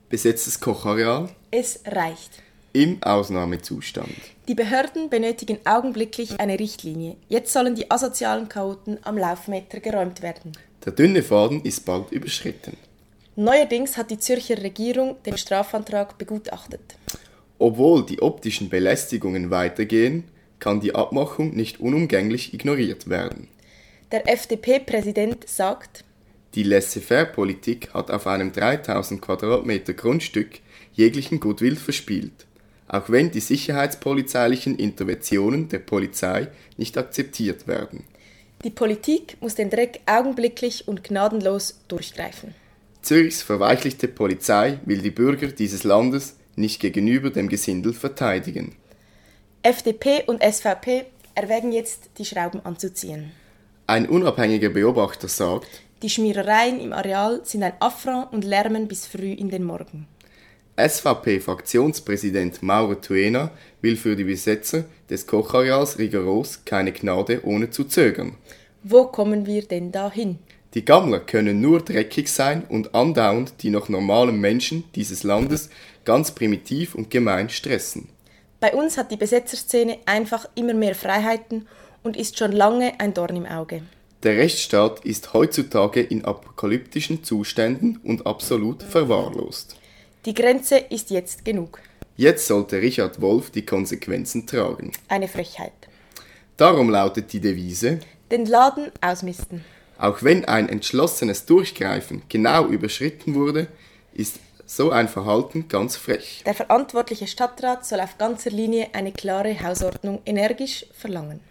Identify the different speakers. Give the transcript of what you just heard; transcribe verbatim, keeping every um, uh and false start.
Speaker 1: Besetztes Kochareal.
Speaker 2: Es reicht.
Speaker 1: Im Ausnahmezustand.
Speaker 2: Die Behörden benötigen augenblicklich eine Richtlinie. Jetzt sollen die asozialen Chaoten am Laufmeter geräumt werden.
Speaker 1: Der dünne Faden ist bald überschritten.
Speaker 2: Neuerdings hat die Zürcher Regierung den Strafantrag begutachtet.
Speaker 1: Obwohl die optischen Belästigungen weitergehen, kann die Abmachung nicht unumgänglich ignoriert werden.
Speaker 2: Der F D P-Präsident sagt,
Speaker 1: die Laissez-faire-Politik hat auf einem dreitausend Quadratmeter Grundstück jeglichen Goodwill verspielt, auch wenn die sicherheitspolizeilichen Interventionen der Polizei nicht akzeptiert werden.
Speaker 2: Die Politik muss den Dreck augenblicklich und gnadenlos durchgreifen.
Speaker 1: Zürichs verweichlichte Polizei will die Bürger dieses Landes nicht gegenüber dem Gesindel verteidigen.
Speaker 2: F D P und S V P erwägen jetzt, die Schrauben anzuziehen.
Speaker 1: Ein unabhängiger Beobachter sagt,
Speaker 2: die Schmierereien im Areal sind ein Affront und lärmen bis früh in den Morgen.
Speaker 1: S V P-Fraktionspräsident Mauro Tuena will für die Besetzer des Kochareals rigoros keine Gnade ohne zu zögern.
Speaker 2: Wo kommen wir denn da hin?
Speaker 1: Die Gammler können nur dreckig sein und andauernd die noch normalen Menschen dieses Landes ganz primitiv und gemein stressen.
Speaker 2: Bei uns hat die Besetzerszene einfach immer mehr Freiheiten und ist schon lange ein Dorn im Auge.
Speaker 1: Der Rechtsstaat ist heutzutage in apokalyptischen Zuständen und absolut verwahrlost.
Speaker 2: Die Grenze ist jetzt genug.
Speaker 1: Jetzt sollte Richard Wolf die Konsequenzen tragen.
Speaker 2: Eine Frechheit.
Speaker 1: Darum lautet die Devise:
Speaker 2: den Laden ausmisten.
Speaker 1: Auch wenn ein entschlossenes Durchgreifen genau überschritten wurde, ist so ein Verhalten ganz frech.
Speaker 2: Der verantwortliche Stadtrat soll auf ganzer Linie eine klare Hausordnung energisch verlangen.